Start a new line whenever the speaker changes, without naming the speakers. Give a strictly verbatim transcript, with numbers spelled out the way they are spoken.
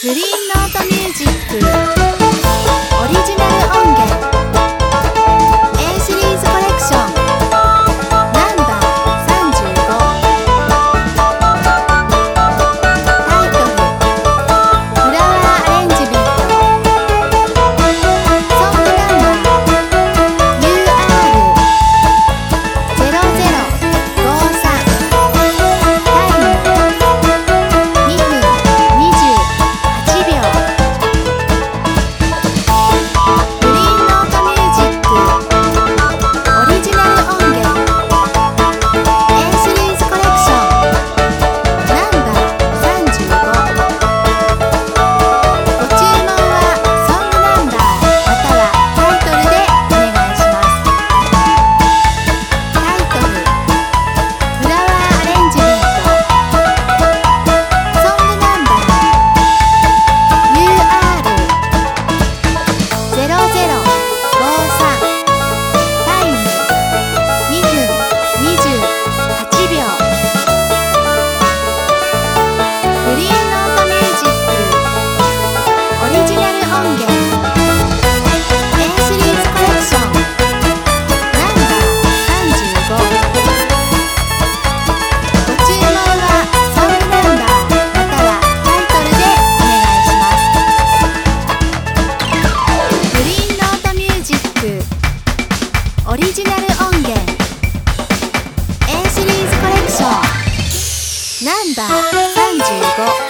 グリーンノートミュージックオリジナル音源 A シリーズコレクションナンバーさんじゅうごタイトルフラワーアレンジメントソングナンバー ユーアールゼロゼロごさんタイムにふんにじゅうはちびょうグリーンノートミュージックオリジナル音源 A シリーズコレクションナンバーさんじゅうごご注文はソングナンバーまたはタイトルでお願いします。タイトルフラワーアレンジメントソングナンバー ユーアールゼロゼロごさんタイムにふんにじゅうはちびょうグリーンノートミュージックオリジナル音源 A シリーズコレクションナンバーさんじゅうごご注文はソングナンバーまたはタイトルでお願いします。グリーンノートミュージックオリジナル音源 A シリーズコレクションナンバーさんじゅうご